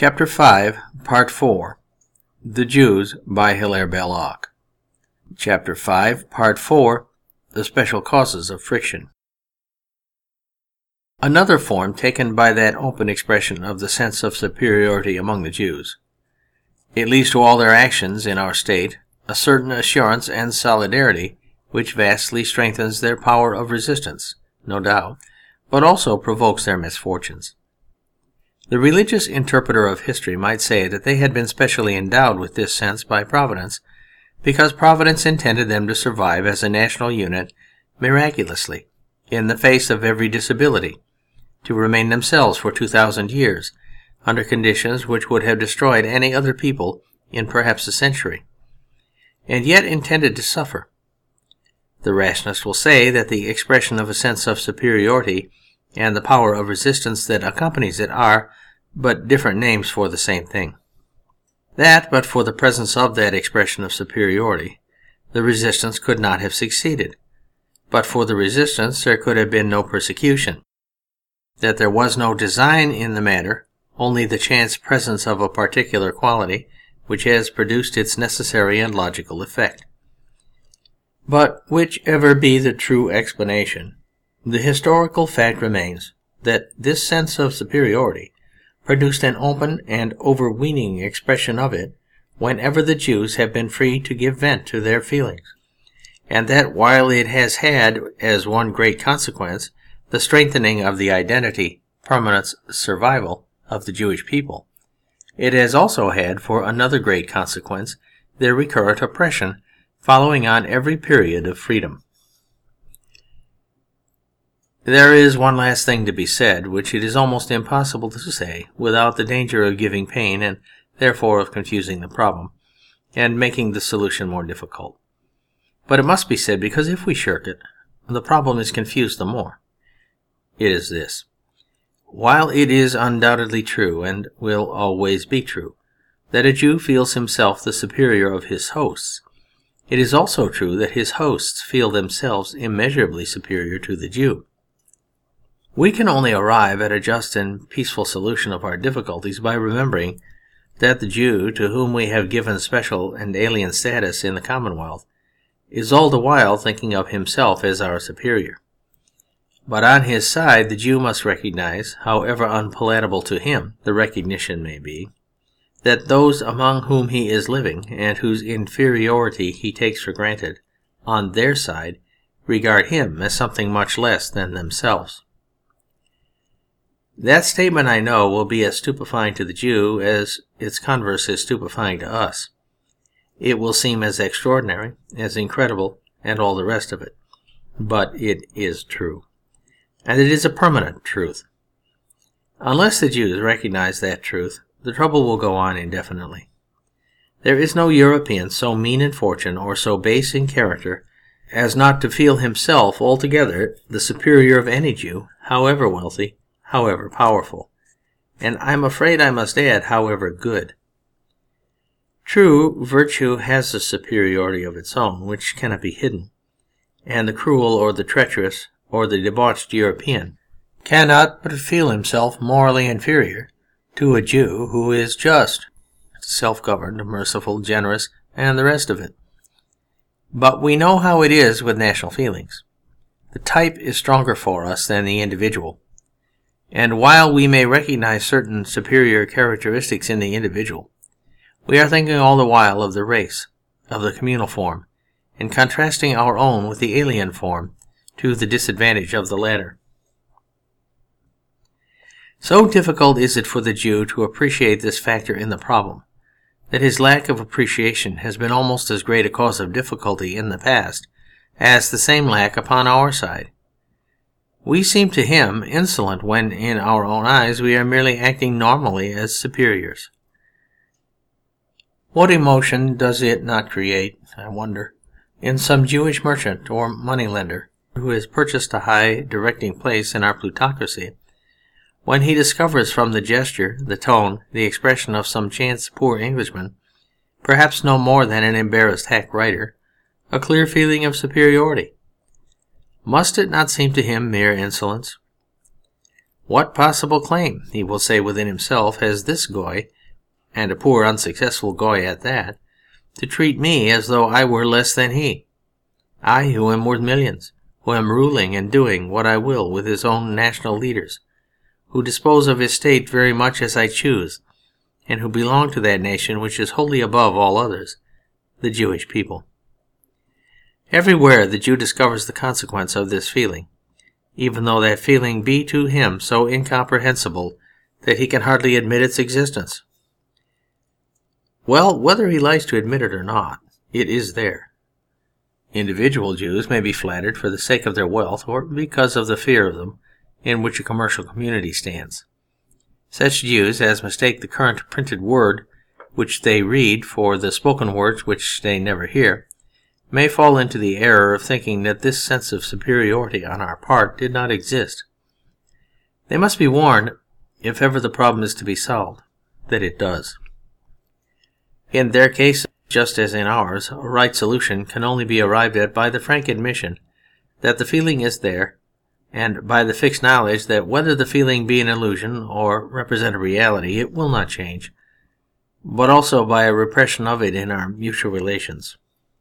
Chapter 5, Part 4, The Jews by Hilaire Belloc. Chapter 5, Part 4, The Special Causes of Friction. Another form taken by that open expression of the sense of superiority among the Jews. It leads to all their actions in our state a certain assurance and solidarity which vastly strengthens their power of resistance, no doubt, but also provokes their misfortunes. The religious interpreter of history might say that they had been specially endowed with this sense by Providence, because Providence intended them to survive as a national unit miraculously, in the face of every disability, to remain themselves for 2,000 years, under conditions which would have destroyed any other people in perhaps a century, and yet intended to suffer. The rationalist will say that the expression of a sense of superiority and the power of resistance that accompanies it are but different names for the same thing. That, but for the presence of that expression of superiority, the resistance could not have succeeded. But for the resistance there could have been no persecution. That there was no design in the matter, only the chance presence of a particular quality which has produced its necessary and logical effect. But whichever be the true explanation, the historical fact remains that this sense of superiority produced an open and overweening expression of it whenever the Jews have been free to give vent to their feelings, and that while it has had as one great consequence the strengthening of the identity, permanence, survival of the Jewish people, it has also had for another great consequence their recurrent oppression following on every period of freedom. There is one last thing to be said, which it is almost impossible to say without the danger of giving pain and therefore of confusing the problem, and making the solution more difficult. But it must be said because if we shirk it, the problem is confused the more. It is this. While it is undoubtedly true, and will always be true, that a Jew feels himself the superior of his hosts, it is also true that his hosts feel themselves immeasurably superior to the Jew. We can only arrive at a just and peaceful solution of our difficulties by remembering that the Jew, to whom we have given special and alien status in the Commonwealth, is all the while thinking of himself as our superior. But on his side the Jew must recognize, however unpalatable to him the recognition may be, that those among whom he is living, and whose inferiority he takes for granted, on their side regard him as something much less than themselves. That statement, I know, will be as stupefying to the Jew as its converse is stupefying to us. It will seem as extraordinary, as incredible, and all the rest of it. But it is true. And it is a permanent truth. Unless the Jews recognize that truth, the trouble will go on indefinitely. There is no European so mean in fortune or so base in character as not to feel himself altogether the superior of any Jew, however wealthy, however powerful, and I'm afraid I must add, however good. True, virtue has a superiority of its own, which cannot be hidden, and the cruel or the treacherous or the debauched European cannot but feel himself morally inferior to a Jew who is just, self-governed, merciful, generous, and the rest of it. But we know how it is with national feelings. The type is stronger for us than the individual. And while we may recognize certain superior characteristics in the individual, we are thinking all the while of the race, of the communal form, and contrasting our own with the alien form to the disadvantage of the latter. So difficult is it for the Jew to appreciate this factor in the problem, that his lack of appreciation has been almost as great a cause of difficulty in the past as the same lack upon our side. We seem to him insolent when in our own eyes we are merely acting normally as superiors. What emotion does it not create, I wonder, in some Jewish merchant or moneylender who has purchased a high directing place in our plutocracy, when he discovers from the gesture, the tone, the expression of some chance poor Englishman, perhaps no more than an embarrassed hack writer, a clear feeling of superiority? Must it not seem to him mere insolence? What possible claim, he will say within himself, has this Goy, and a poor unsuccessful Goy at that, to treat me as though I were less than he? I, who am worth millions, who am ruling and doing what I will with his own national leaders, who dispose of his state very much as I choose, and who belong to that nation which is wholly above all others, the Jewish people. Everywhere the Jew discovers the consequence of this feeling, even though that feeling be to him so incomprehensible that he can hardly admit its existence. Well, whether he likes to admit it or not, it is there. Individual Jews may be flattered for the sake of their wealth or because of the fear of them in which a commercial community stands. Such Jews as mistake the current printed word which they read for the spoken words which they never hear may fall into the error of thinking that this sense of superiority on our part did not exist. They must be warned, if ever the problem is to be solved, that it does. In their case, just as in ours, a right solution can only be arrived at by the frank admission that the feeling is there, and by the fixed knowledge that whether the feeling be an illusion or represent a reality, it will not change, but also by a repression of it in our mutual relations.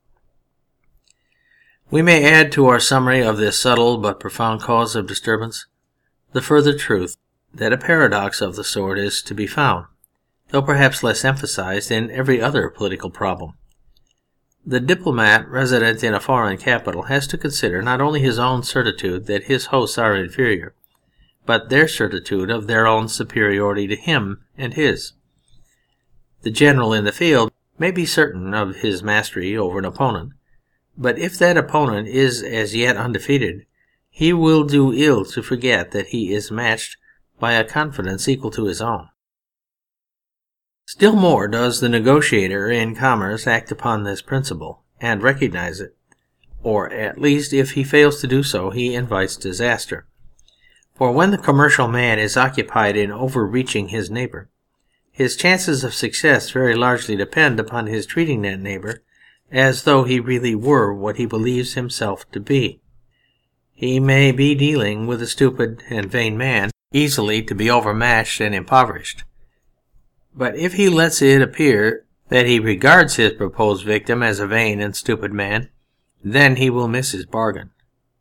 We may add to our summary of this subtle but profound cause of disturbance the further truth that a paradox of the sort is to be found, though perhaps less emphasized, in every other political problem. The diplomat resident in a foreign capital has to consider not only his own certitude that his hosts are inferior, but their certitude of their own superiority to him and his. The general in the field may be certain of his mastery over an opponent, but if that opponent is as yet undefeated, he will do ill to forget that he is matched by a confidence equal to his own. Still more does the negotiator in commerce act upon this principle and recognize it, or at least if he fails to do so, he invites disaster. For when the commercial man is occupied in overreaching his neighbor, his chances of success very largely depend upon his treating that neighbor as though he really were what he believes himself to be. He may be dealing with a stupid and vain man, easily to be overmatched and impoverished. But if he lets it appear that he regards his proposed victim as a vain and stupid man, then he will miss his bargain.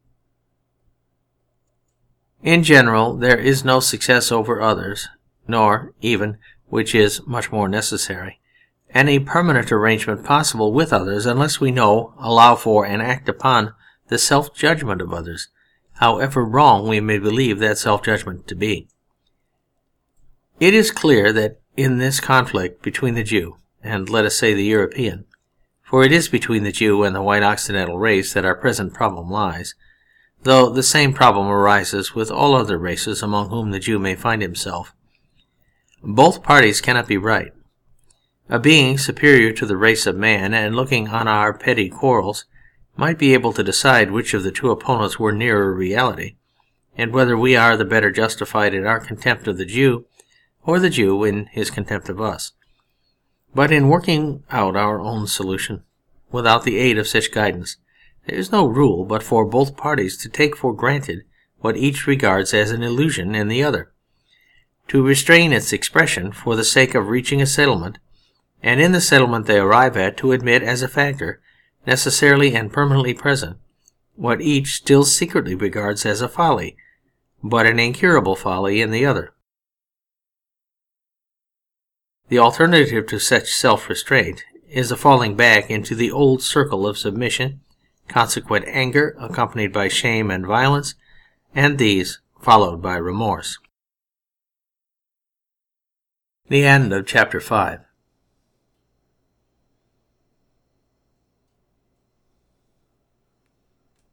In general, there is no success over others, nor even, which is much more necessary, any permanent arrangement possible with others unless we know, allow for, and act upon the self-judgment of others, however wrong we may believe that self-judgment to be. It is clear that in this conflict between the Jew and, let us say, the European, for it is between the Jew and the white Occidental race that our present problem lies, though the same problem arises with all other races among whom the Jew may find himself, both parties cannot be right. A being superior to the race of man and looking on our petty quarrels might be able to decide which of the two opponents were nearer reality, and whether we are the better justified in our contempt of the Jew, or the Jew in his contempt of us. But in working out our own solution, without the aid of such guidance, there is no rule but for both parties to take for granted what each regards as an illusion in the other, to restrain its expression for the sake of reaching a settlement, and in the settlement they arrive at to admit as a factor, necessarily and permanently present, what each still secretly regards as a folly, but an incurable folly in the other. The alternative to such self-restraint is a falling back into the old circle of submission, consequent anger accompanied by shame and violence, and these followed by remorse. The end of chapter 5.